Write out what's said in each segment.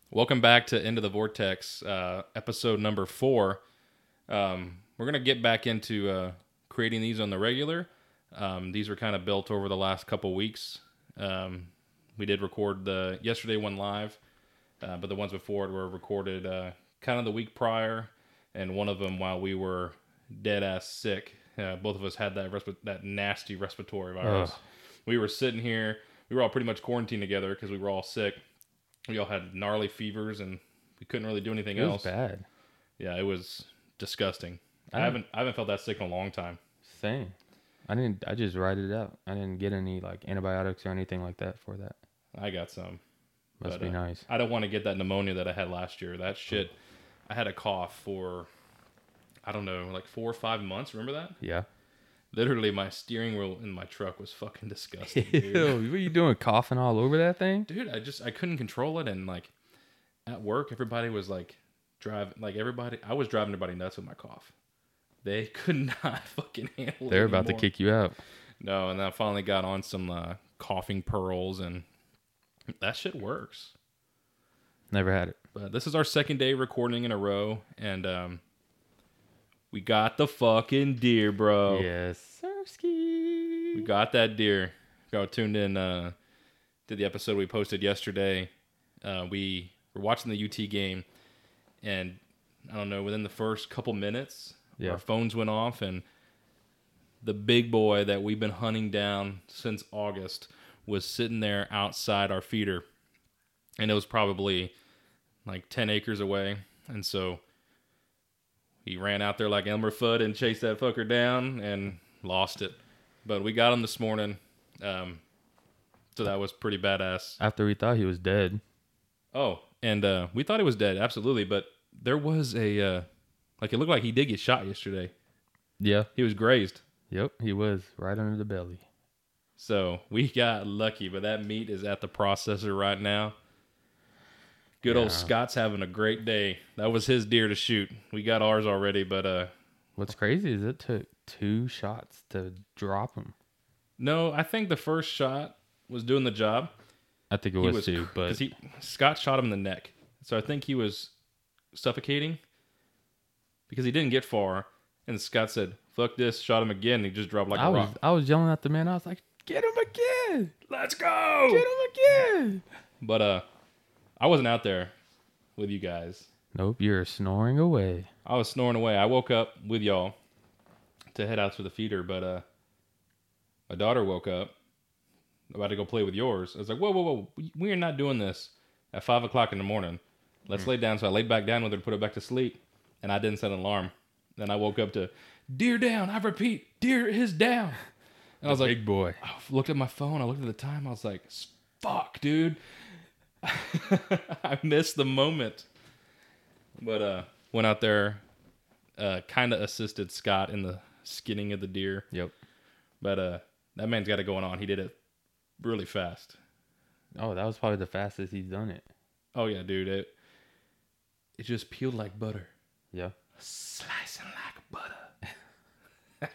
Welcome back to Into the Vortex, episode number 4. We're going to get back into creating these on the regular. These were kind of built over the last couple weeks. We did record the yesterday one live, but the ones before it were recorded kind of the week prior, and one of them while we were dead-ass sick. Both of us had that nasty respiratory virus. Ugh. We were sitting here. We were all pretty much quarantined together because we were all sick. We all had gnarly fevers and we couldn't really do anything else. It was bad. Yeah, it was disgusting. I haven't felt that sick in a long time. Same. I just ride it out. I didn't get any like antibiotics or anything like that for that. I got some. Must be nice. I don't want to get that pneumonia that I had last year. That shit, I had a cough for, I don't know, like 4 or 5 months. Remember that? Yeah. Literally, my steering wheel in my truck was fucking disgusting. Dude. Ew, what are you doing? Coughing all over that thing? Dude, I couldn't control it. And like at work, everybody was like I was driving everybody nuts with my cough. They could not fucking handle it. They're about to kick you out. No, and I finally got on some coughing pearls, and that shit works. Never had it. But this is our second day recording in a row, and we got the fucking deer, bro. Yes, Sirski. We got that deer. Y'all tuned in to the episode we posted yesterday. We were watching the UT game, and I don't know, within the first couple minutes, our phones went off, and the big boy that we've been hunting down since August was sitting there outside our feeder. And it was probably like 10 acres away. And so he ran out there like Elmer Fudd and chased that fucker down and lost it. But we got him this morning. So that was pretty badass. After we thought he was dead. Oh, and we thought he was dead, absolutely. But there was it looked like he did get shot yesterday. Yeah. He was grazed. Yep, he was right under the belly. So we got lucky, but that meat is at the processor right now. Good old Scott's having a great day. That was his deer to shoot. We got ours already, but what's crazy is it took 2 shots to drop him. No, I think the first shot was doing the job. I think it was 2, but Scott shot him in the neck. So I think he was suffocating because he didn't get far. And Scott said, "Fuck this!" Shot him again. And he just dropped like a rock. I was yelling at the man. I was like, "Get him again! Let's go! Get him again!" But I wasn't out there with you guys. Nope, you're snoring away. I was snoring away. I woke up with y'all to head out to the feeder, but my daughter woke up about to go play with yours. I was like, whoa, we are not doing this at 5 o'clock in the morning. Let's lay down. So I laid back down with her to put her back to sleep, and I didn't set an alarm. Then I woke up to, deer down. I repeat, deer is down. And I was like, big boy. I looked at my phone. I looked at the time. I was like, fuck, dude. I missed the moment. But went out there, kind of assisted Scott in the skinning of the deer. Yep. But that man's got it going on. He did it really fast. Oh, that was probably the fastest he's done it. Oh, yeah, dude. It just peeled like butter. Yeah. Slicing like butter.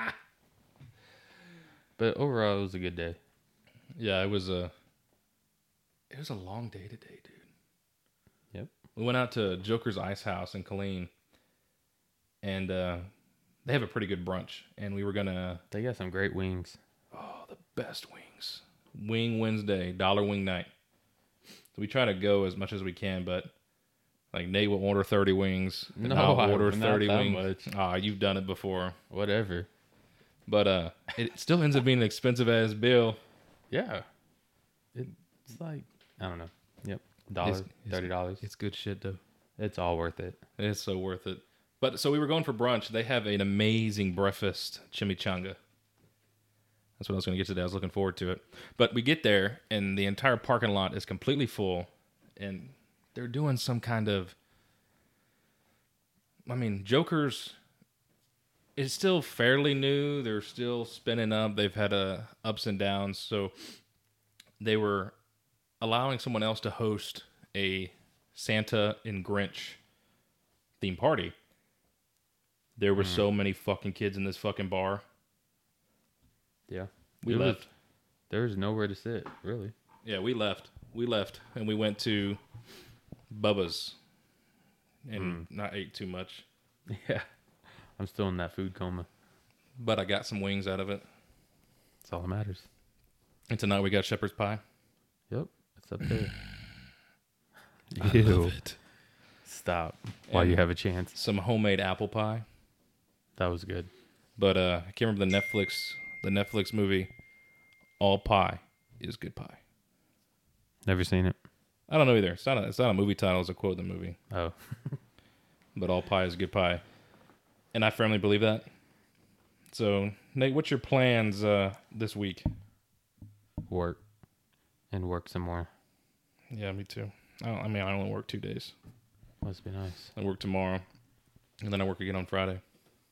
But overall, it was a good day. Yeah, it was a long day today, dude. Yep. We went out to Joker's Ice House in Killeen, and they have a pretty good brunch. And we were gonna. They got some great wings. Oh, the best wings! Wing Wednesday, dollar wing night. So we try to go as much as we can, but like Nate will order 30 wings. No, I'll order not 30 that wings. much. You've done it before. Whatever. But it still ends up being an expensive ass bill. Yeah. It's like, I don't know. Yep. $30. It's good shit though. It's all worth it. It's so worth it. But so we were going for brunch. They have an amazing breakfast chimichanga. That's what I was going to get today. I was looking forward to it. But we get there, and the entire parking lot is completely full. And they're doing some kind of... I mean, Joker's... It's still fairly new. They're still spinning up. They've had ups and downs. So they were allowing someone else to host a Santa and Grinch theme party. There were so many fucking kids in this fucking bar. Yeah. We left. There was nowhere to sit, really. Yeah, we left. And we went to Bubba's and not ate too much. Yeah. I'm still in that food coma. But I got some wings out of it. That's all that matters. And tonight we got shepherd's pie. Yep. It's up there. I love it. Stop. While you have a chance. Some homemade apple pie. That was good. But I can't remember the Netflix movie, All Pie is Good Pie. Never seen it. I don't know either. It's not a movie title. It's a quote in the movie. Oh. But all pie is good pie. And I firmly believe that. So, Nate, what's your plans this week? Work. And work some more. Yeah, me too. I only work 2 days. Must be nice. I work tomorrow. And then I work again on Friday.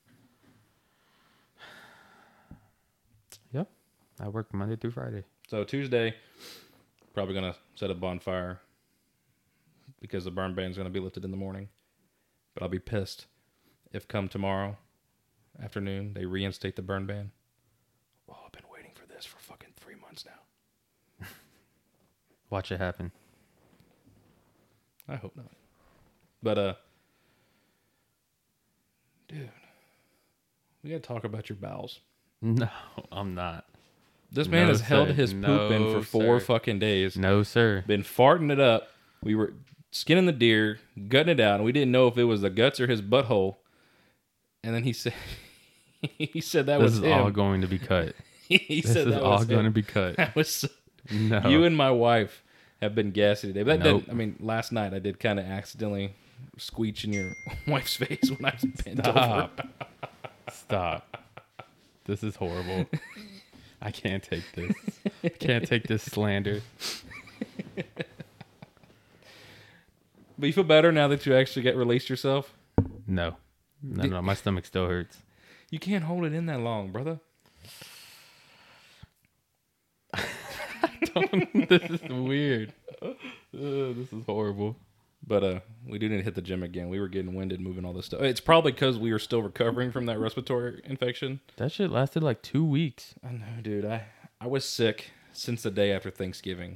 Yep. I work Monday through Friday. So Tuesday, probably going to set a bonfire because the burn ban's going to be lifted in the morning. But I'll be pissed if come tomorrow afternoon they reinstate the burn ban. Oh, I've been waiting for this for fucking 3 months now. Watch it happen. I hope not. But, dude, we got to talk about your bowels. No, I'm not. This man has held sir. his poop in for 4 fucking days. No, sir. Been farting it up. We were skinning the deer, gutting it out, and we didn't know if it was the guts or his butthole. And then he said, he said that This was is him. all going to be cut. He This said is that all was going to him. be cut. That was so, No. You and my wife have been gassy today. But that Nope. didn't, I mean, last night I did kind of accidentally squeech in your wife's face when I was bent over. Stop. Stop. This is horrible. I can't take this. I can't take this slander. But you feel better now that you actually get released yourself? No. No, my stomach still hurts. You can't hold it in that long, brother. This is weird. This is horrible. But we do need to hit the gym again. We were getting winded moving all this stuff. It's probably because we were still recovering from that respiratory infection. That shit lasted like 2 weeks. I know, dude. I was sick since the day after Thanksgiving.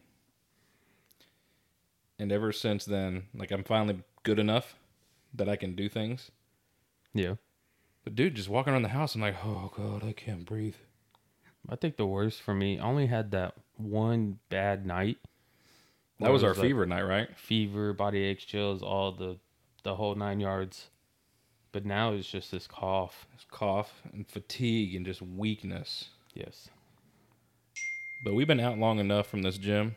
And ever since then, like, I'm finally good enough that I can do things. Yeah. But, dude, just walking around the house, I'm like, oh, God, I can't breathe. I think the worst for me, I only had that one bad night. That was our like fever night, right? fever, body aches, chills, all the whole 9 yards. But now it's just this cough. It's cough and fatigue and just weakness. Yes. But we've been out long enough from this gym.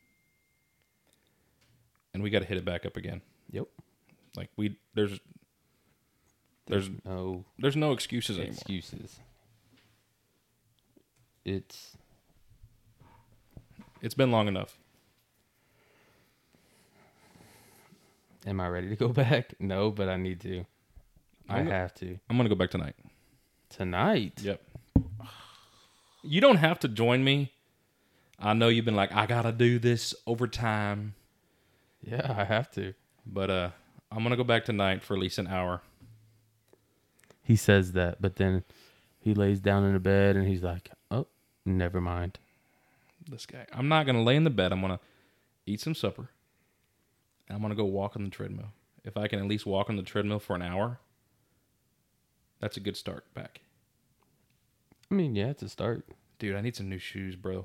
And we got to hit it back up again. Yep. Like, there's no no excuses anymore. excuses. It's been long enough. Am I ready to go back? No, but I need to. I have to. I'm going to go back tonight. Tonight? Yep. You don't have to join me. I know you've been like, I got to do this overtime. Yeah, I have to. But I'm going to go back tonight for at least an hour. He says that, but then he lays down in the bed and he's like, oh, never mind. This guy. I'm not going to lay in the bed. I'm going to eat some supper. And I'm going to go walk on the treadmill. If I can at least walk on the treadmill for an hour, that's a good start back. I mean, yeah, it's a start. Dude, I need some new shoes, bro.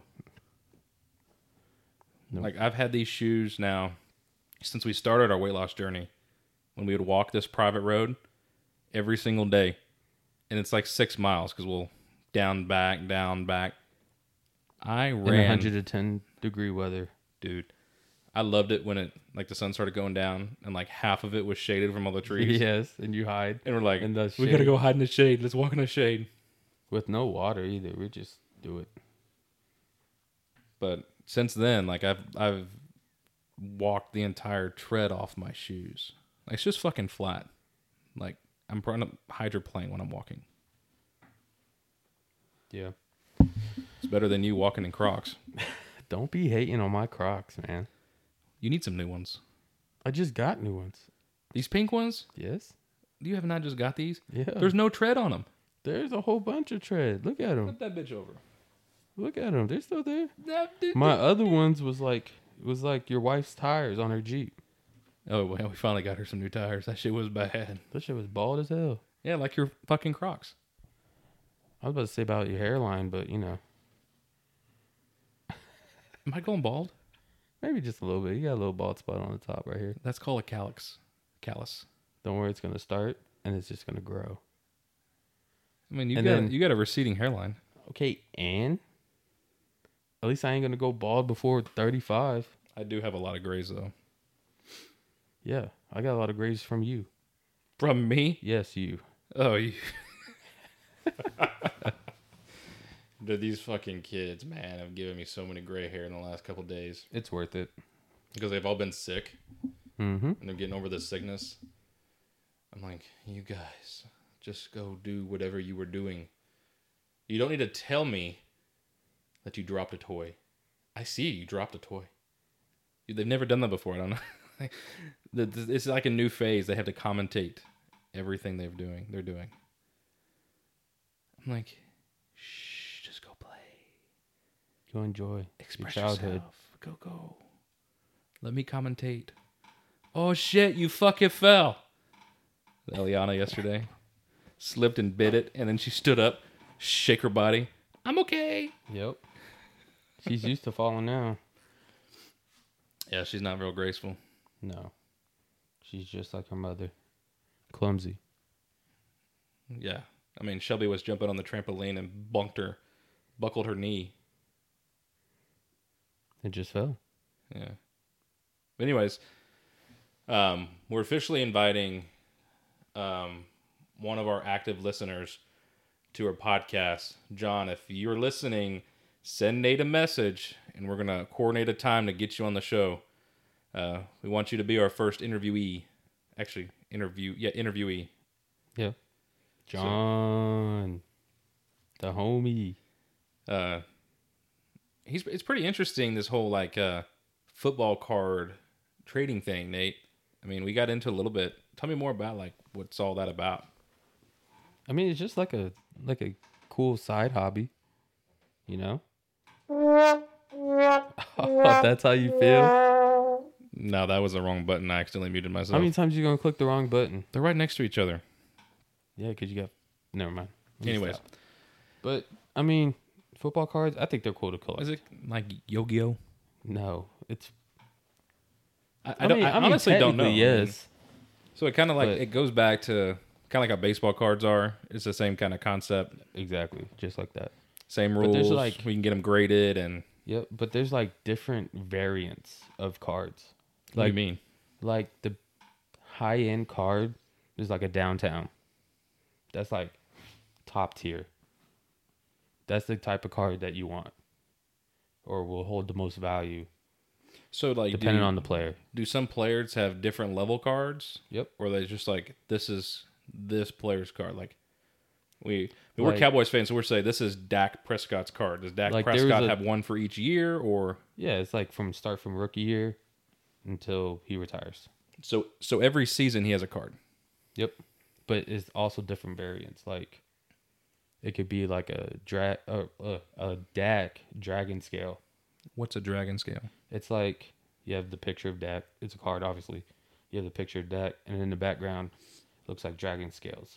Nope. Like, I've had these shoes now since we started our weight loss journey. When we would walk this private road every single day. And it's like 6 miles because we'll down, back. I ran. In 110 degree weather. Dude, I loved it when the sun started going down and like half of it was shaded from all the trees. Yes, and you hide. And we're like, in the we got to shade. go hide in the shade. Let's walk in the shade. With no water either. We just do it. But since then, like I've walked the entire tread off my shoes. Like, it's just fucking flat. Like, I'm trying to hydroplane when I'm walking. Yeah. It's better than you walking in Crocs. Don't be hating on my Crocs, man. You need some new ones. I just got new ones. These pink ones? Yes. You have not just got these? Yeah. There's no tread on them. There's a whole bunch of tread. Look at them. Flip that bitch over. Look at them. They're still there. That dude- My other ones was like your wife's tires on her Jeep. Oh, well, we finally got her some new tires. That shit was bad. That shit was bald as hell. Yeah, like your fucking Crocs. I was about to say about your hairline, but you know, Am I going bald? maybe just a little bit. You got a little bald spot on the top right here. That's called a calyx. Callus. Don't worry, it's gonna start and it's just gonna grow. I mean, And you got a receding hairline. Okay, and at least I ain't gonna go bald before 35. I do have a lot of grays though. Yeah, I got a lot of grays from you. From me? Yes, you. Oh, you. Dude, these fucking kids, man, have given me so many gray hair in the last couple days It's worth it. because they've all been sick Mm-hmm. and they're getting over this sickness. I'm like, you guys, just go do whatever you were doing. You don't need to tell me that you dropped a toy. I see you dropped a toy. They've never done that before. I don't know. It's like a new phase. They have to commentate everything they're doing. I'm like, shh, just go play. Go enjoy Express your childhood. yourself. Go. Let me commentate. Oh shit, you fucking fell. Eliana yesterday slipped and bit it, and then she stood up, shake her body. I'm okay. Yep. She's used to falling now. Yeah, she's not real graceful. No. She's just like her mother. Clumsy. Yeah. I mean, Shelby was jumping on the trampoline and buckled her knee. It just fell. Yeah. But anyways, we're officially inviting one of our active listeners to our podcast. John, if you're listening, send Nate a message, and we're going to coordinate a time to get you on the show. We want you to be our first interviewee. Actually, interviewee. Yeah. John. The homie. It's pretty interesting, this whole like football card trading thing, Nate. I mean, we got into a little bit. Tell me more about like what's all that about. I mean, it's just like a cool side hobby, you know? That's how you feel? No, that was the wrong button. I accidentally muted myself. How many times you gonna click the wrong button? They're right next to each other. Yeah, because you got... Never mind. Let me Anyways, stop. But, I mean, football cards, I think they're cool to collect. is it like Yu-Gi-Oh? No, it's... I honestly don't know. technically, yes. So it kind of like, But- it goes back to kind of like how baseball cards are. It's the same kind of concept. Exactly. Just like that. Same But rules. there's, like- we can get them graded and... Yep, but there's like different variants of cards. What do you mean? Like the high-end card is like a downtown. That's like top tier. That's the type of card that you want, or will hold the most value, So like, depending on the player. do some players have different level cards? Yep. Or they just like, this is this player's card? Like, we're Like- Cowboys fans, so we're saying this is Dak Prescott's card. Does Dak Like, there was Prescott a- have one for each year, or Yeah, it's like from rookie year until he retires. so every season he has a card? Yep. But it's also different variants. Like it could be like a Dak dragon scale. What's a dragon scale? It's like you have the picture of Dak. It's a card, obviously. You have the picture of Dak, and in the background, it looks like dragon scales.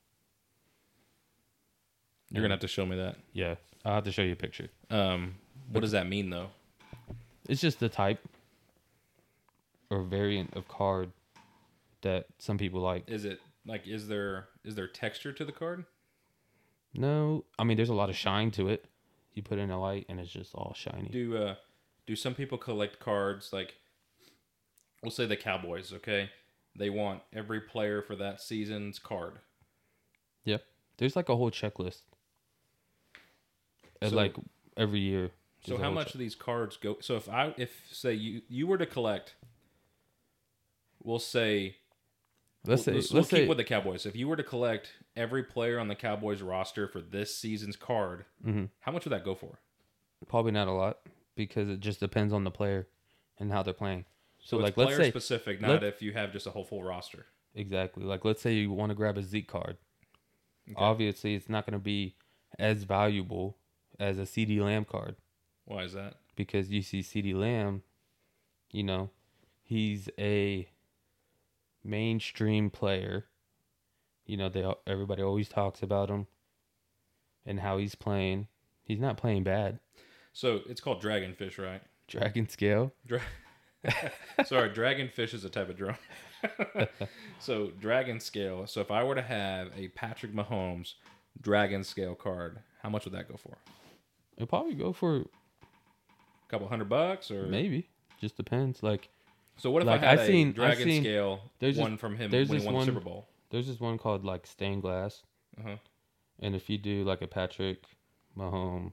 You're gonna have to show me that. Yeah, I'll have to show you a picture. What does that mean though? It's just the type or variant of card that some people like. Is it like, is there texture to the card? No, I mean, there's a lot of shine to it. You put in a light, and it's just all shiny. Do some people collect cards like, we'll say the Cowboys, okay? They want every player for that season's card. Yep. There's like a whole checklist. So- Like every year. So there's a how whole much of these cards go? So if say you were to collect, we'll say Let's we'll say keep with the Cowboys. If you were to collect every player on the Cowboys roster for this season's card, how much would that go for? probably not a lot because it just depends on the player and how they're playing. So it's like player let's say specific, not if you have just a whole full roster. exactly. Like let's say you want to grab a Zeke card. Obviously, it's not going to be as valuable as a CD Lamb card Why is that? because you see CD Lamb, you know, he's a mainstream player. Everybody always talks about him and how he's playing. He's not playing bad. So it's called dragonfish, right? Dragon scale. Sorry, dragonfish is a type of drone. So dragon scale. So if I were to have a Patrick Mahomes dragon scale card, how much would that go for? It'll probably go for A couple $100 or maybe. Just depends. So what if like, I had I've a seen- dragon I've seen- scale there's one this- from him there's when he this won the one- Super Bowl? There's this one called like stained glass. Uh-huh. And if you do like a Patrick Mahomes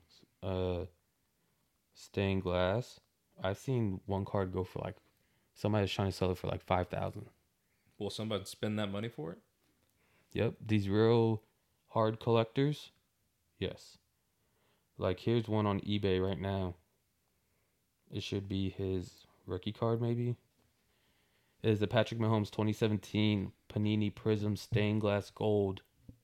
stained glass, I've seen one card go for like somebody's trying to sell it for like 5,000. Will somebody spend that money for it? Yep, these real hard collectors. Yes. Like here's one on eBay right now. It should be his rookie card maybe. It is the Patrick Mahomes 2017 Panini Prism stained glass gold.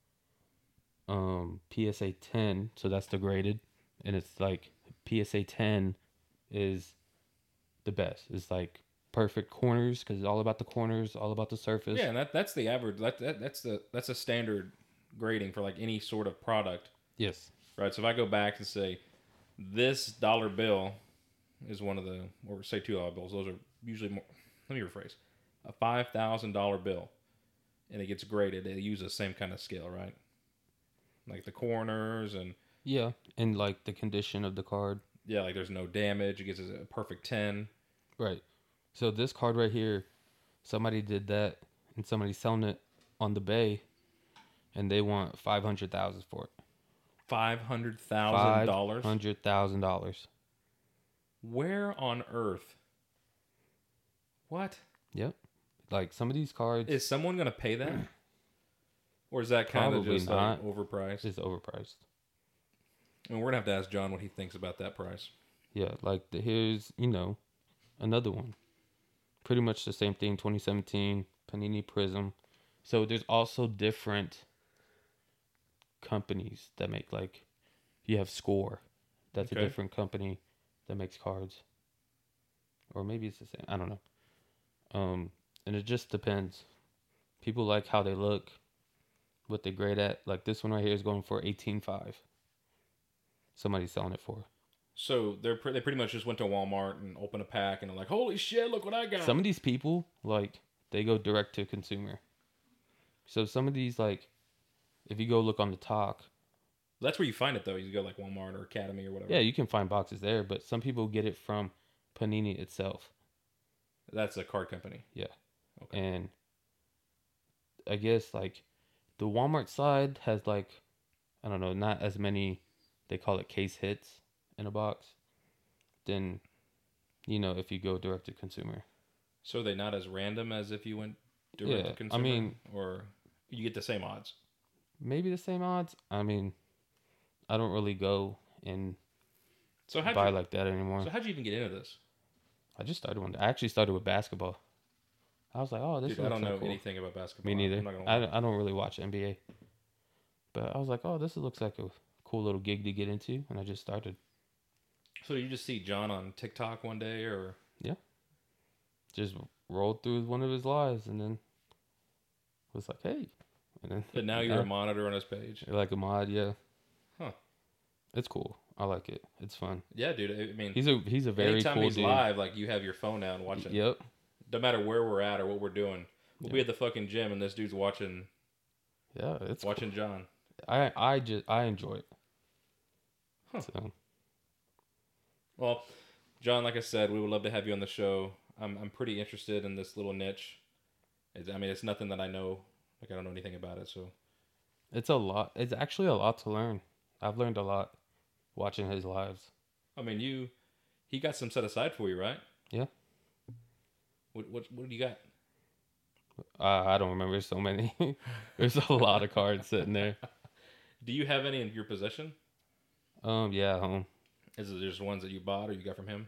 PSA 10, so that's the graded, and it's like PSA 10 is the best. It's like perfect corners because it's all about the corners, all about the surface. Yeah, and that's the average. That's a standard grading for like any sort of product, Yes. right? So if I go back and say this dollar bill is one of the, or say $2 bills, those are usually more. Let me rephrase: a $5,000 bill, and it gets graded. They use the same kind of scale, right? Like the corners and Yeah, and like the condition of the card. yeah, like there's no damage. It gets a perfect 10. Right. So this card right here, somebody did that, and somebody's selling it on the Bay, and they want $500,000 for it. $500,000. $500,000. Where on earth? What? Yep. Like some of these cards Is someone gonna pay that? Or is that kind of Probably just not. like overpriced? is overpriced. And we're gonna have to ask John what he thinks about that price. Yeah, like here's another one. Pretty much the same thing. 2017 Panini Prism. So there's also different companies that make like you have Score. That's Okay. a different company that makes cards. Or maybe it's the same. I don't know. And it just depends. People like how they look, what they're great at. Like this one right here is going for 18.5. Somebody's selling it for. So they pretty much just went to Walmart and opened a pack and they're like, "Holy shit! Look what I got!" Some of these people, like, they go direct to consumer. So some of these, like, if you go look on the talk, That's where you find it though. You go like Walmart or Academy or whatever. yeah, you can find boxes there, but some people get it from Panini itself. That's a card company. Yeah. Okay. And I guess, like, the Walmart side has, like, I don't know, not as many, they call it case hits in a box, than, if you go direct to consumer. So are they not as random as if you went direct to Yeah, consumer? I mean, or you get the same odds. maybe the same odds. I mean, I don't really go and So how'd buy you, like that anymore. so how'd you even get into this? I just started one. I actually started with basketball. I was like, oh, this Dude, I looks don't know kinda cool. anything about basketball. Me neither. I'm not gonna lie. I don't really watch NBA. But I was like, oh, this looks like a cool little gig to get into. And I just started. So you just see John on TikTok one day, or Just rolled through one of his lives and then was like, hey. And then but now you're a monitor on his page. you're like a mod, yeah. Huh. It's cool. I like it. It's fun. Yeah, dude. I mean, He's a very anytime cool he's dude. live, like you have your phone out and watching. Yep. No matter where we're at or what we're doing, we'll be Yeah. at the fucking gym and this dude's watching Yeah, it's watching John. cool. I enjoy it. Huh. So Well, John, like I said, we would love to have you on the show. I'm pretty interested in this little niche. It's nothing that I know. Like I don't know anything about it, so it's a lot. It's actually a lot to learn. I've learned a lot watching his lives. I mean, he got some set aside for you, right? Yeah. What do you got? I don't remember so many. There's a lot of cards sitting there. Do you have any in your possession? Yeah, home. Is it just ones that you bought or you got from him?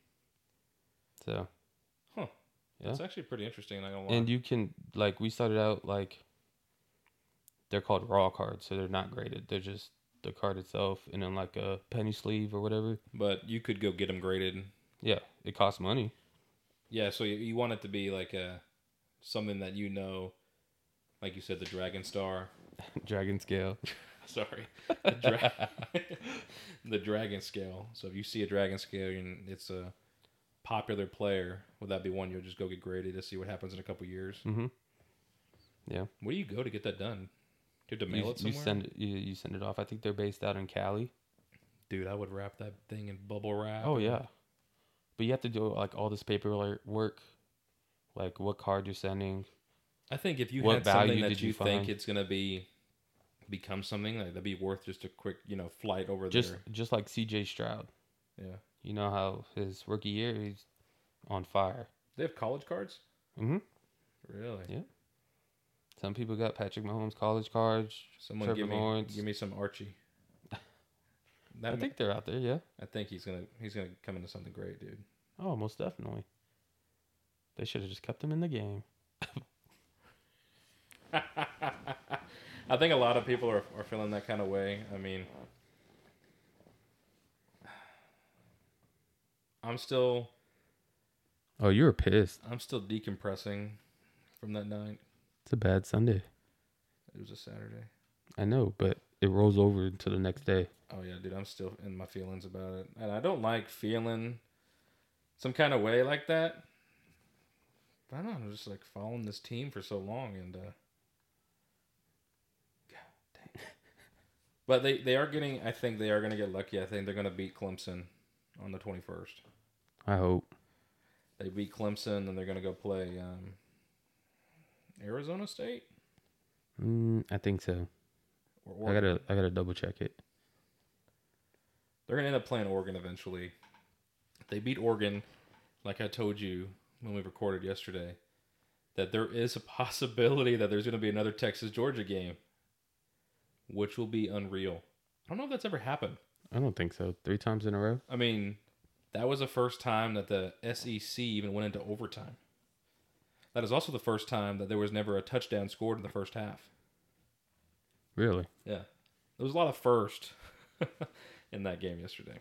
So, Huh. yeah. That's actually pretty interesting. Not gonna lie. And you can, like, we started out, like, they're called raw cards, so they're not graded. They're just the card itself and then, like, a penny sleeve or whatever. But you could go get them graded. Yeah, it costs money. Yeah, so you want it to be like a something that like you said, the Dragon Star. Dragon scale. Sorry, the, the Dragon Scale. So if you see a Dragon Scale and it's a popular player, would that be one you'll just go get graded to see what happens in a couple years? Mm-hmm. Yeah. Where do you go to get that done? Do you have to mail it somewhere? You send it off. I think they're based out in Cali. Dude, I would wrap that thing in bubble wrap. Oh yeah, but you have to do like all this paperwork, like what card you're sending. I think if you What had something value that did you you think find? it's gonna become something like that'd be worth just a quick, flight over Just there. just like C.J. Stroud. Yeah. You know how his rookie year he's on fire. They have college cards? Mm-hmm. Really? Yeah. Some people got Patrick Mahomes college cards. Someone Trevor Lawrence. give me some Archie. I think they're out there. Yeah. I think he's gonna come into something great, dude. Oh, most definitely. They should have just kept him in the game. I think a lot of people are feeling that kind of way. I mean, I'm still Oh, you were pissed. decompressing from that night. It's a bad Sunday. It was a Saturday. I know, but it rolls over to the next day. Oh yeah, dude, I'm still in my feelings about it, and I don't like feeling some kind of way like that. But I don't know, I'm just like following this team for so long, and God dang. But they are getting. I think they are going to get lucky. I think they're going to beat Clemson on the 21st. I hope. They beat Clemson, and they're going to go play Arizona State. I think so. Or I Oregon. gotta double check it. They're going to end up playing Oregon eventually. They beat Oregon, like I told you when we recorded yesterday, that there is a possibility that there's going to be another Texas-Georgia game, which will be unreal. I don't know if that's ever happened. I don't think so. 3 times in a row. I mean, that was the first time that the SEC even went into overtime. That is also the first time that there was never a touchdown scored in the first half. Really? Yeah. There was a lot of first in that game yesterday.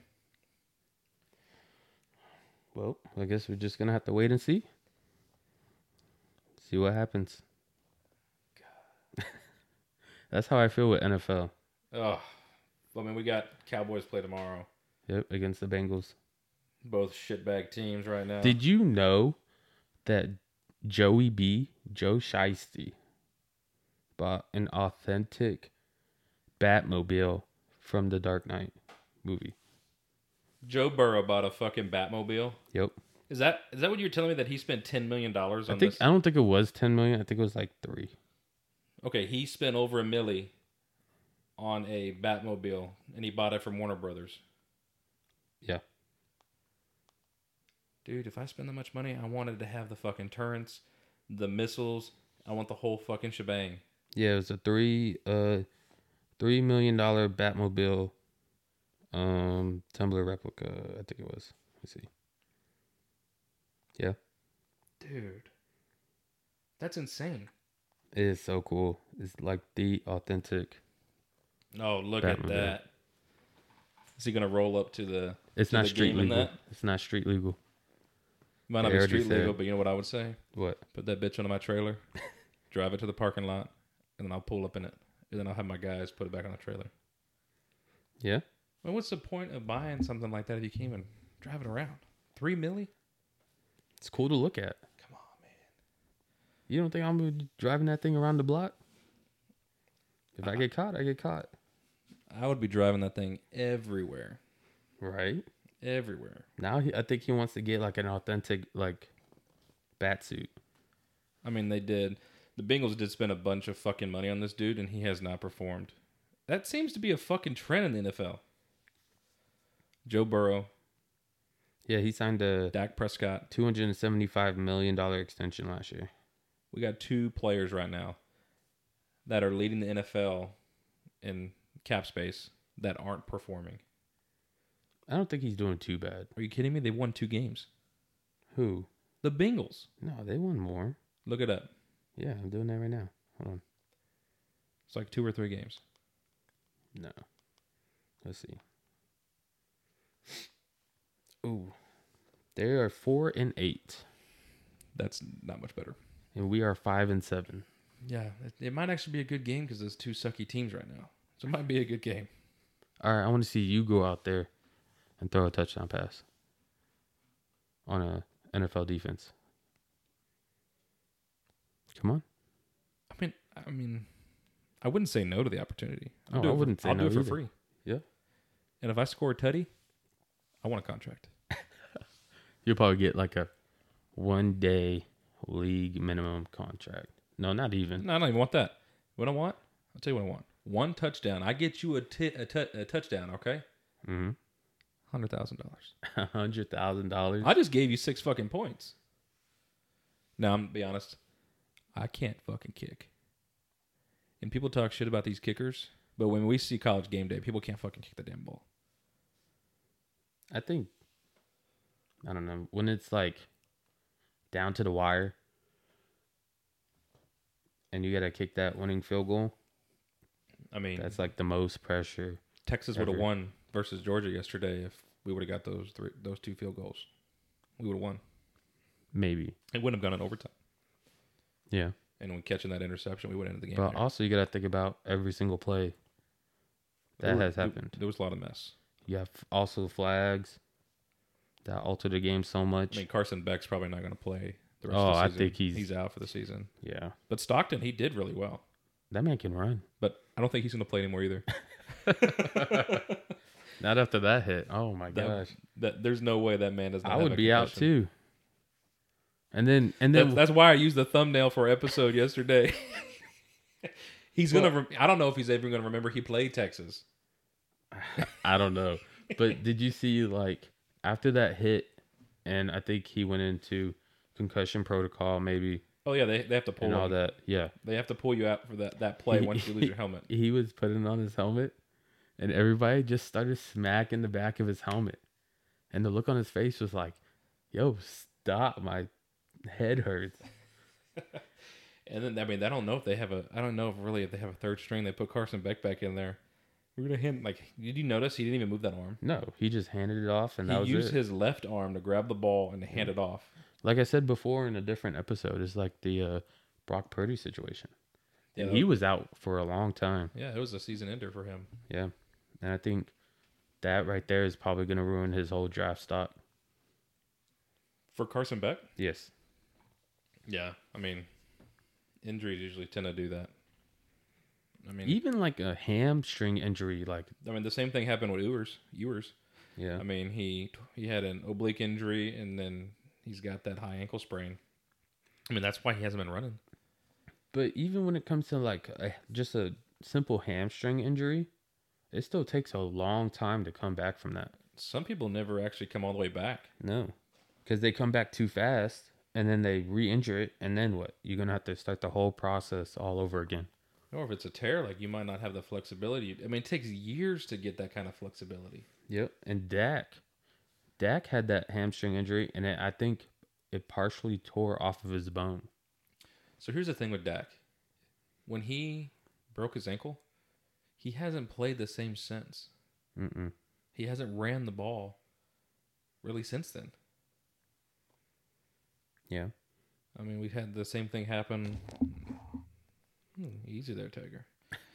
Well, I guess we're just gonna have to wait and see. See what happens. God. That's how I feel with NFL. Oh, I mean, we got Cowboys play tomorrow. Yep, against the Bengals. Both shitbag teams right now. Did you know that Joe Shiesty, bought an authentic Batmobile from the Dark Knight movie? Joe Burrow bought a fucking Batmobile. Yep. Is that what you're telling me, that he spent $10 million on this? I don't think it was 10 million. I think it was like 3. Okay, he spent over $1 million on a Batmobile, and he bought it from Warner Brothers. Yeah. Dude, if I spend that much money, I wanted to have the fucking turrets, the missiles. I want the whole fucking shebang. Yeah, it was a $3 million Batmobile Tumblr replica, I think it was. Let's see. Yeah. Dude. That's insane. It is so cool. It's like the authentic. Oh, look Batmobile. at that. Is he gonna roll up to the It's to not the street game in legal. that? It's not street legal. Might not They be already street legal, said. but you know what I would say? What? Put that bitch onto my trailer, drive it to the parking lot, and then I'll pull up in it. And then I'll have my guys put it back on the trailer. Yeah. Well, what's the point of buying something like that if you can't even drive it around? $3 million? It's cool to look at. Come on, man. You don't think I'm gonna be driving that thing around the block? If I get caught, I get caught. I would be driving that thing everywhere. Right. Everywhere. Now I think he wants to get like an authentic like bat suit. I mean, they did. The Bengals did spend a bunch of fucking money on this dude, and he has not performed. That seems to be a fucking trend in the NFL. Joe Burrow, Yeah, he signed a Dak Prescott. $275 million extension last year. We got 2 players right now that are leading the NFL in cap space that aren't performing. I don't think he's doing too bad. Are you kidding me? They won 2 games. Who? The Bengals. No, they won more. Look it up. Yeah, I'm doing that right now. Hold on. It's like 2 or 3 games. No. Let's see. Ooh. They are 4-8. That's not much better. and we are 5-7. Yeah, it might actually be a good game because there's two sucky teams right now. So it might be a good game. All right, I want to see you go out there and throw a touchdown pass on a NFL defense. Come on. I mean, I wouldn't say no to the opportunity. I wouldn't say no I'll do it for either. free. Yeah. And if I score a tutty, I want a contract. You'll probably get like a 1-day league minimum contract. No, not even. No, I don't even want that. What I want? I'll tell you what I want. 1 touchdown. I get you a touchdown, okay? Mm-hmm. $100,000. $100,000. I just gave you 6 fucking points. Now, I'm gonna be honest. I can't fucking kick. And people talk shit about these kickers, but when we see College Game Day, people can't fucking kick the damn ball. I think, I don't know, when it's like down to the wire and you got to kick that winning field goal, I mean, that's like the most pressure. Texas would have ever. won versus Georgia yesterday if we would have got those 2 field goals. We would have won. Maybe. It wouldn't have gone in overtime. Yeah. And when catching that interception, we would have ended the game. But there. also, you got to think about every single play that has happened. There was a lot of mess. You have also flags that alter the game so much. I mean, Carson Beck's probably not going to play the rest Oh, of the I season. think he's out for the season. Yeah. But Stockton, he did really well. That man can run. But I don't think he's going to play anymore either. Not after that hit. Oh, my gosh. There's no way that man does not I have would a be out, concussion. too. And then That's why I used the thumbnail for our episode yesterday. He's gonna. I don't know if he's even gonna remember he played Texas. I don't know. But did you see, like, after that hit, and I think he went into concussion protocol, maybe, Oh yeah, they have to pull and all him. that. Yeah. They have to pull you out for that play once you lose your helmet. He was putting on his helmet, and everybody just started smacking the back of his helmet. And the look on his face was like, yo, stop. My head hurts. And then I mean, I don't know if they have I don't know if really if they have a third string. They put Carson Beck back in there. We're gonna hand like. Did you notice he didn't even move that arm? No, he just handed it off, and that was He used it. his left arm to grab the ball and hand it off. Like I said before in a different episode, it's like the Brock Purdy situation. Yeah, And he was out for a long time. Yeah, it was a season ender for him. Yeah. And I think that right there is probably going to ruin his whole draft stock. For Carson Beck? Yes. Yeah, I mean, injuries usually tend to do that. I mean, Even like a hamstring injury, like, the same thing happened with Ewers. yeah. I mean, he had an oblique injury and then he's got that high ankle sprain. I mean, that's why he hasn't been running. But even when it comes to like just a simple hamstring injury, it still takes a long time to come back from that. Some people never actually come all the way back. No. Because they come back too fast and then they re-injure it. And then what? You're going to have to start the whole process all over again. Or if it's a tear, like you might not have the flexibility. I mean, it takes years to get that kind of flexibility. Yep. And Dak had that hamstring injury, and I think it partially tore off of his bone. So here's the thing with Dak. When he broke his ankle, he hasn't played the same since. Mm-mm. He hasn't ran the ball really since then. Yeah. I mean, we've had the same thing happen. Easy there, Tiger.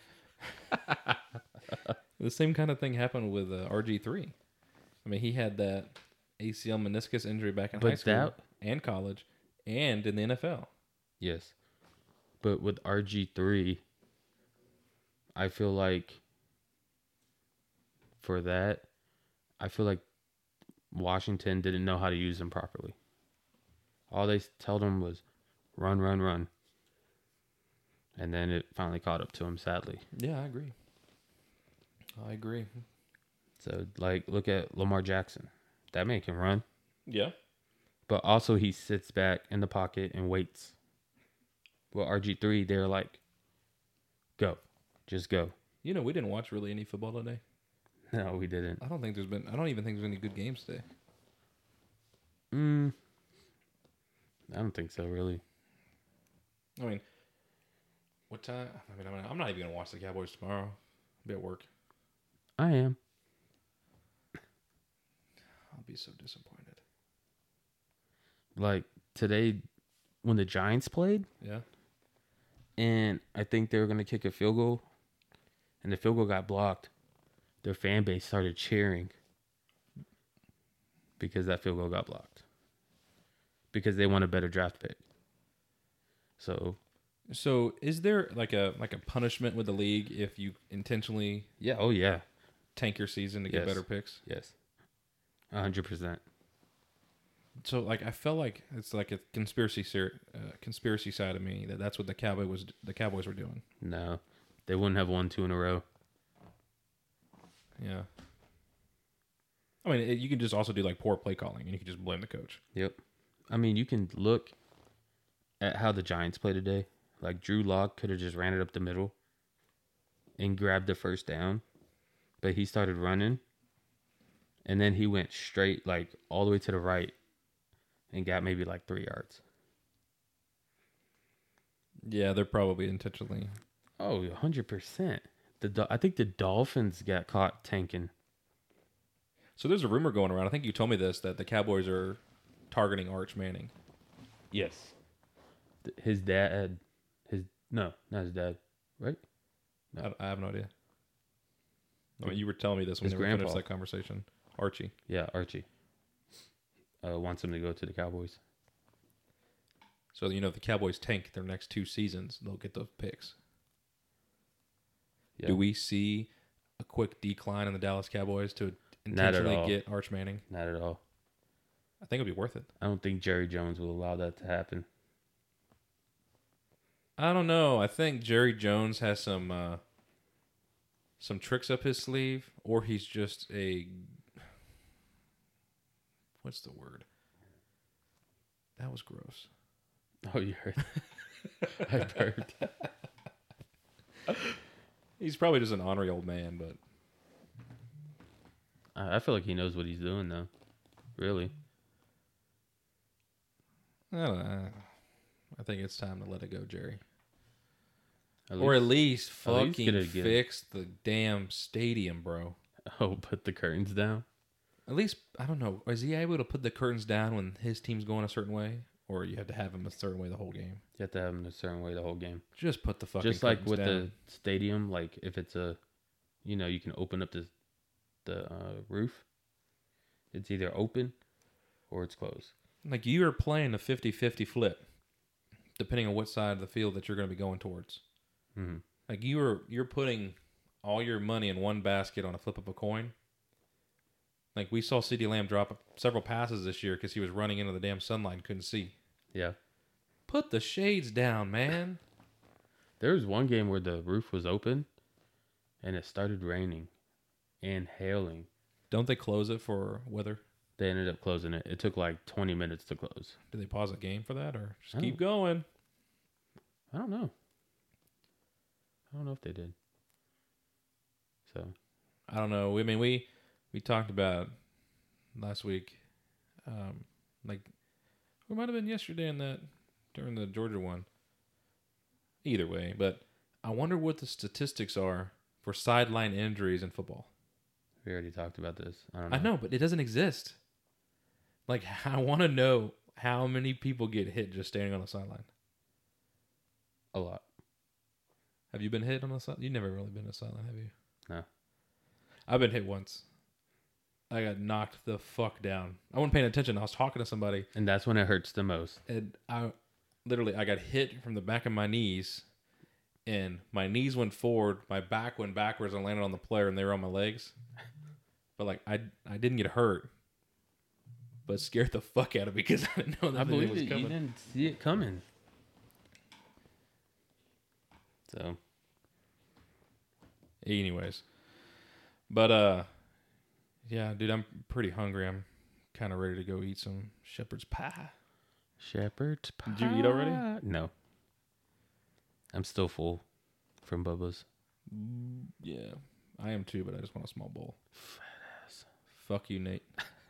The same kind of thing happened with RG3. I mean, he had that ACL meniscus injury back in high school and college and in the NFL. Yes. But with RG3, I feel like for that, I feel like Washington didn't know how to use him properly. All they told him was run, run, run. And then it finally caught up to him, sadly. Yeah, I agree. So, like, look at Lamar Jackson. That man can run. Yeah. But also he sits back in the pocket and waits. Well, RG3, they're like, go. Just go. You know, we didn't watch really any football today. No, we didn't. I don't even think there's any good games today. I don't think so, really. I mean, what time? I mean, I'm not even going to watch the Cowboys tomorrow. I'll be at work. I am. I'll be so disappointed. Like, today, when the Giants played, Yeah. and I think they were going to kick a field goal, and the field goal got blocked. Their fan base started cheering because that field goal got blocked. Because they want a better draft pick. So is there like a punishment with the league if you intentionally yeah, oh yeah, tank your season to get Yes. better picks? yes, 100%. So like I felt like it's like a conspiracy side of me that's what the Cowboys were doing. No, they wouldn't have won 2 in a row. Yeah. I mean, you can just also do like poor play calling, and you can just blame the coach. Yep. I mean, you can look at how the Giants play today. Like Drew Lock could have just ran it up the middle and grabbed the first down, but he started running, and then he went straight like all the way to the right and got maybe like 3 yards. Yeah, they're probably intentionally. Oh, 100%. I think the Dolphins got caught tanking. So there's a rumor going around. I think you told me this, that the Cowboys are targeting Arch Manning. Yes. His dad, not his dad, right? No. I have no idea. I mean, you were telling me this when His we finished grandpa. that conversation. Archie. Yeah, Archie. Wants him to go to the Cowboys. So, if the Cowboys tank their next 2 seasons, they'll get those picks. Yeah. Do we see a quick decline in the Dallas Cowboys to Not at intentionally all. get Arch Manning? Not at all. I think it'd be worth it. I don't think Jerry Jones will allow that to happen. I don't know. I think Jerry Jones has some tricks up his sleeve, or he's just what's the word? That was gross. Oh, you heard? I burped. He's probably just an ornery old man, but I feel like he knows what he's doing, though. Really. I don't know. I think it's time to let it go, Jerry. At Or at least- least at least fucking get it again. fix the damn stadium, bro. Oh, put the curtains down? At least, I don't know. Is he able to put the curtains down when his team's going a certain way? Or you have to have him a certain way the whole game? You have to have him a certain way the whole game. Just put the fucking Just like curtains with down. the stadium, like if it's you can open up the roof. It's either open or it's closed. Like you are playing a 50-50 flip, depending on what side of the field that you're going to be going towards. Mm-hmm. Like you're putting all your money in one basket on a flip of a coin. Like we saw CeeDee Lamb drop several passes this year because he was running into the damn sunlight and couldn't see. Yeah. Put the shades down, man. There was one game where the roof was open and it started raining and hailing. Don't they close it for weather? They ended up closing it. It took like 20 minutes to close. Did they pause the game for that or just I keep going? I don't know. I don't know if they did. So, I don't know. I mean, we talked about last week, like it might have been yesterday during the Georgia one. Either way, but I wonder what the statistics are for sideline injuries in football. we already talked about this. I don't know. I know, but it doesn't exist. Like, I want to know how many people get hit just standing on the sideline. A lot. Have you been hit on the sideline? You've never really been on the sideline, have you? No. I've been hit once. I got knocked the fuck down. I wasn't paying attention. I was talking to somebody, And that's when it hurts the most. and I got hit from the back of my knees, and my knees went forward, my back went backwards, and landed on the player, and they were on my legs. But like, I didn't get hurt, but it scared the fuck out of me because I didn't know that I it believe was it. coming. You didn't see it coming. So, Anyways, but yeah, dude, I'm pretty hungry. I'm kind of ready to go eat some shepherd's pie. shepherd's pie. Did you eat already? No. I'm still full from Bubba's. Yeah, I am too, but I just want a small bowl. Fat ass. Fuck you, Nate.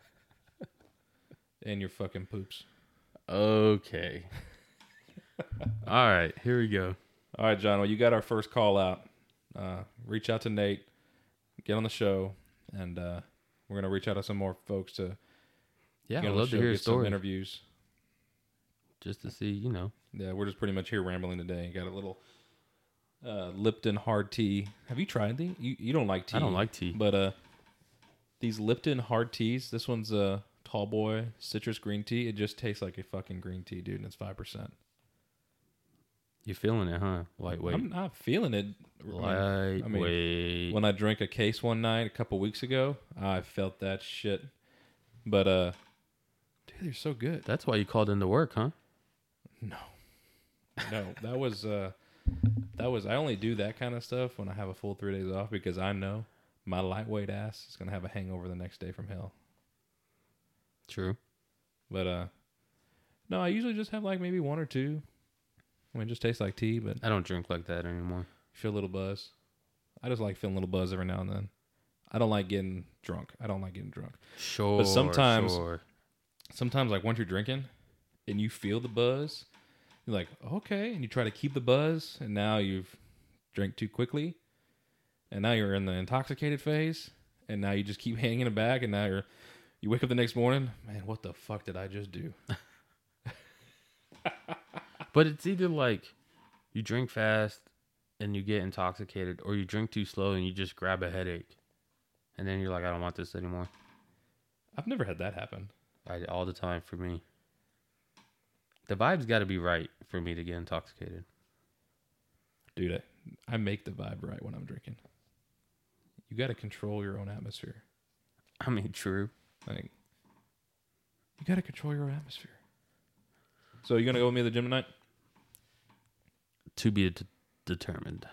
And your fucking poops. Okay. All right, here we go. All right, John. Well, you got our first call out. Reach out to Nate, get on the show, and we're gonna reach out to some more folks to Yeah, get I'd on the love show, to hear a get some story. interviews. just to see, you know. Yeah, we're just pretty much here rambling today. Got a little Lipton hard tea. Have you tried these? You don't like tea. I don't like tea. But these Lipton hard teas, this one's a tall boy citrus green tea. It just tastes like a fucking green tea, dude, and it's 5%. You're feeling it, huh? Lightweight. I'm not feeling it. Lightweight. When I drank a case one night a couple weeks ago, I felt that shit. But dude, they're so good. That's why you called into work, huh? No, that was I only do that kind of stuff when I have a full 3 days off because I know my lightweight ass is gonna have a hangover the next day from hell. True. But no, I usually just have like maybe one or two. I mean, it just tastes like tea, but I don't drink like that anymore. you feel a little buzz. I just like feeling a little buzz every now and then. I don't like getting drunk. Sure. But sometimes, sure. like once you're drinking and you feel the buzz, you're like, okay, and you try to keep the buzz, and now you've drank too quickly, and now you're in the intoxicated phase, and now you just keep hanging it back, and now you wake up the next morning, man, what the fuck did I just do? But it's either like you drink fast and you get intoxicated, or you drink too slow and you just grab a headache, and then you're like, I don't want this anymore. I've never had that happen. All the time for me. The vibe's got to be right for me to get intoxicated. Dude, I make the vibe right when I'm drinking. You got to control your own atmosphere. I mean, true. Like, you got to control your own atmosphere. So you going to go with me to the gym tonight? To be determined.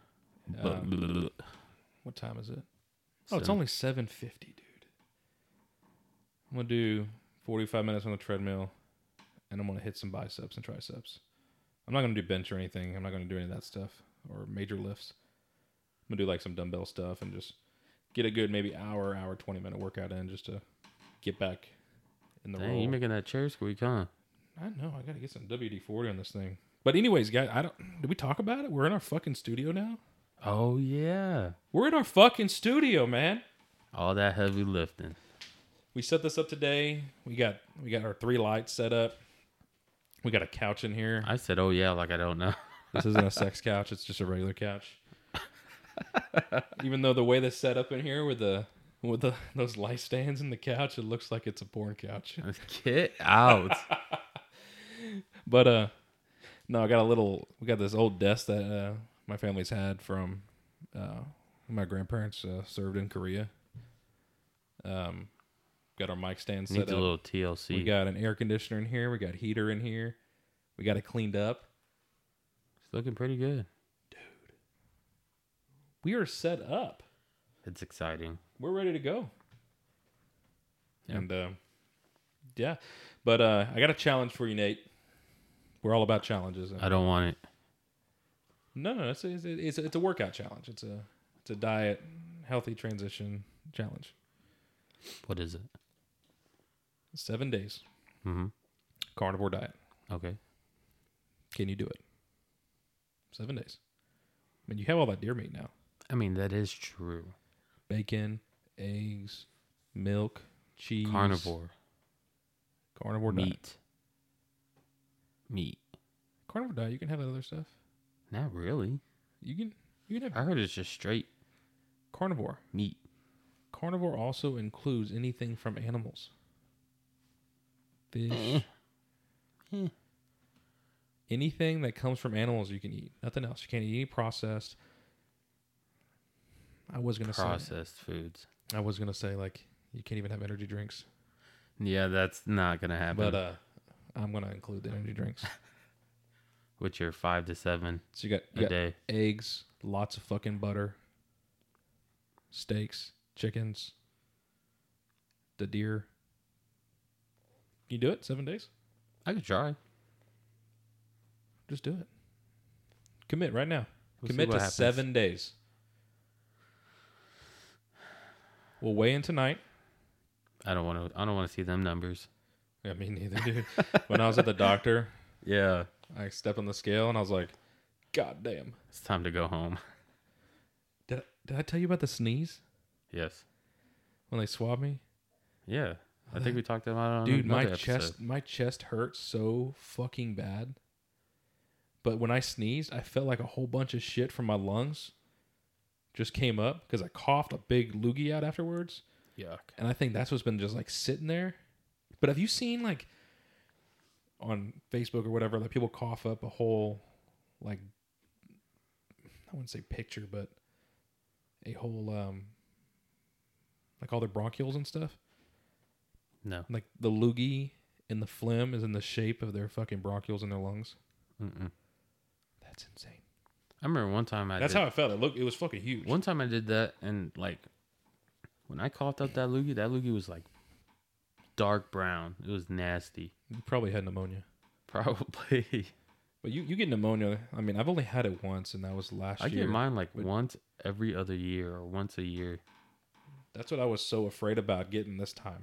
What time is it? Oh, it's only 7:50, dude. I'm going to do 45 minutes on the treadmill, and I'm going to hit some biceps and triceps. I'm not going to do bench or anything. I'm not going to do any of that stuff or major lifts. I'm going to do like some dumbbell stuff and just get a good maybe hour, 20-minute workout in just to get back in the Dang, roll. you making that chair squeak, huh? I know. I got to get some WD-40 on this thing. But anyways, guys, did we talk about it? We're in our fucking studio now? Oh, yeah. We're in our fucking studio, man. All that heavy lifting. We set this up today. We got our 3 lights set up. We got a couch in here. I said, oh, yeah, like I don't know. This isn't a sex couch. It's just a regular couch. Even though the way this set up in here with those light stands in the couch, it looks like it's a porn couch. Get out. But no, we got this old desk that my family's had from my grandparents served in Korea. Got our mic stand set Needs up. a little TLC. We got an air conditioner in here. We got heater in here. We got it cleaned up. It's looking pretty good. We are set up. It's exciting. We're ready to go. Yeah. And yeah, but I got a challenge for you, Nate. We're all about challenges. I don't want it. No, it's a workout challenge. It's a diet, healthy transition challenge. What is it? 7 days. Mm-hmm. Carnivore diet. Okay. Can you do it? 7 days. I mean, you have all that deer meat now. I mean, that is true. Bacon, eggs, milk, cheese. Carnivore. Carnivore diet. Meat. Carnivore diet, you can have that other stuff. Not really. You can have I heard it's just straight carnivore. meat. Carnivore also includes anything from animals. Fish. Anything that comes from animals you can eat. Nothing else. You can't eat any processed. Processed foods. I was gonna say like you can't even have energy drinks. Yeah, that's not gonna happen. But I'm gonna include the energy drinks. With your 5 to 7 So you a got day. eggs, lots of fucking butter, steaks, chickens, the deer. Can you do it 7 days? I could try. Just do it. Commit right now. We'll see Commit what to happens. 7 days. We'll weigh in tonight. I don't want to see them numbers. Yeah, me neither, dude. When I was at the doctor, Yeah. I stepped on the scale and I was like, God damn. It's time to go home. Did I tell you about the sneeze Yes. when they swabbed me? Yeah. I think we talked about it on Dude, another episode. my chest hurts so fucking bad. But when I sneezed, I felt like a whole bunch of shit from my lungs just came up because I coughed a big loogie out afterwards. Yuck. And I think that's what's been just like sitting there. But have you seen like on Facebook or whatever, like people cough up a whole, like, I wouldn't say picture, but a whole, like all their bronchioles and stuff? No. Like the loogie and the phlegm is in the shape of their fucking bronchioles in their lungs. Mm-mm. That's insane. I remember one time That's how it felt. It was fucking huge. One time I did that, and like when I coughed up that loogie was like dark brown. It was nasty. You probably had pneumonia. Probably. But you get pneumonia. I mean, I've only had it once, and that was last year. I get mine like once every other year or once a year. That's what I was so afraid about getting this time.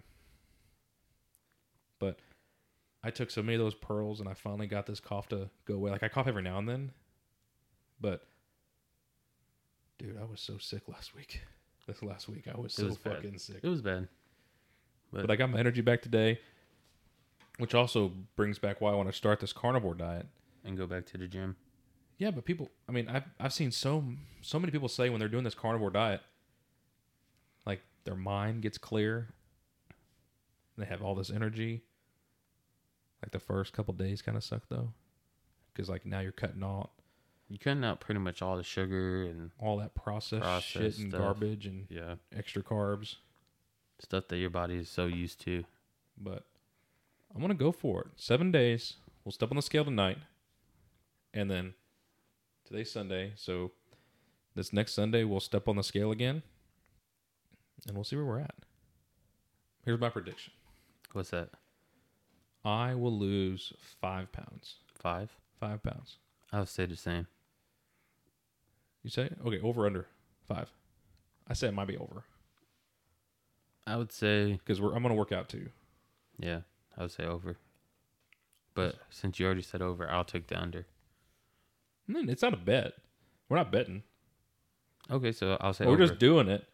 But I took so many of those pearls, and I finally got this cough to go away. Like, I cough every now and then. But, dude, I was so sick last week. This last week, I was so fucking sick. It was bad. But I got my energy back today, which also brings back why I want to start this carnivore diet. And go back to the gym. Yeah, but people, I mean, I've seen so many people say when they're doing this carnivore diet, like their mind gets clear. They have all this energy. Like the first couple days kind of suck though, because like now you're cutting out. You're cutting out pretty much all the sugar and all that processed shit and stuff. garbage and extra carbs. Stuff that your body is so used to. But I'm going to go for it. 7 days. We'll step on the scale tonight. And then today's Sunday. So this next Sunday, we'll step on the scale again. And we'll see where we're at. Here's my prediction. What's that? I will lose 5 pounds. 5? 5 pounds. I would say the same. You say? Okay, over, under 5. I say it might be over. I would say... Because I'm going to work out too. Yeah, I would say over. But since you already said over, I'll take the under. It's not a bet. We're not betting. Okay, so I'll say we're over. Just doing it.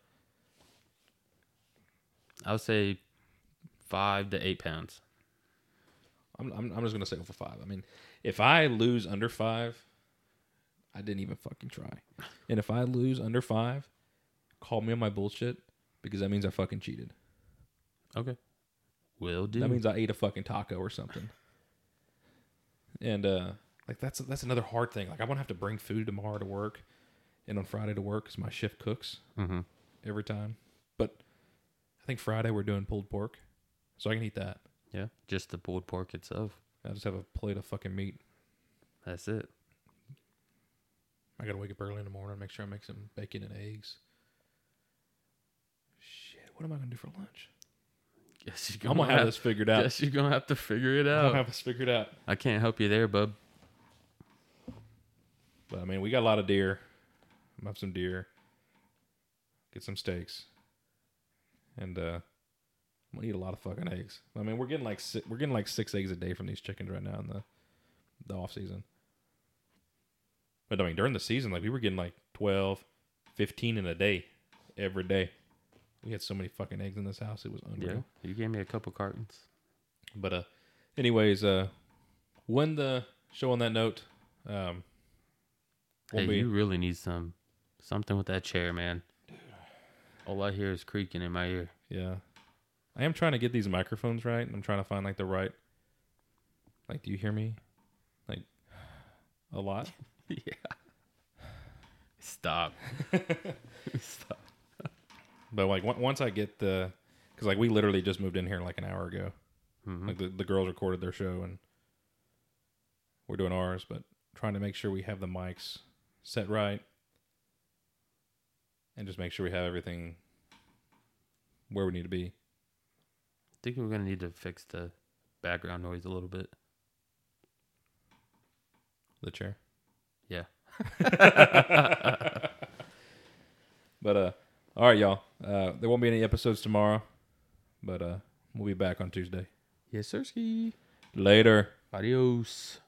I'll say 5 to 8 pounds. I'm just going to say over 5. I mean, if I lose under 5, I didn't even fucking try. And if I lose under 5, call me on my bullshit because that means I fucking cheated. Okay. Will do. That means I ate a fucking taco or something. And like that's another hard thing. Like I won't have to bring food tomorrow to work and on Friday to work because my shift cooks every time. But I think Friday we're doing pulled pork, so I can eat that. Yeah, just the pulled pork itself. I just have a plate of fucking meat. That's it. I gotta wake up early in the morning and make sure I make some bacon and eggs. Shit, what am I gonna do for lunch? I'm gonna have this figured out. Guess you're gonna have to figure it out. I'm gonna have this figured out. I can't help you there, bub. But I mean, we got a lot of deer. I'm gonna have some deer. Get some steaks. And I'm gonna eat a lot of fucking eggs. I mean, we're getting like 6 eggs a day from these chickens right now in the off season. But I mean, during the season, like we were getting like 12, 15 in a day, every day. We had so many fucking eggs in this house; it was unreal. Yeah, you gave me a couple cartons. But anyways, when the show on that note, hey, you really need something with that chair, man. Dude. All I hear is creaking in my ear. Yeah. I am trying to get these microphones right. I'm trying to find like the right. Like, do you hear me? Like, a lot? Yeah. Stop. Stop. But like once I get because like we literally just moved in here like an hour ago. Mm-hmm. Like the girls recorded their show and we're doing ours, but trying to make sure we have the mics set right and just make sure we have everything where we need to be. I think we're gonna need to fix the background noise a little bit. The chair. Yeah. But all right, y'all. There won't be any episodes tomorrow, but we'll be back on Tuesday. Yes, sirski. Later. Adios.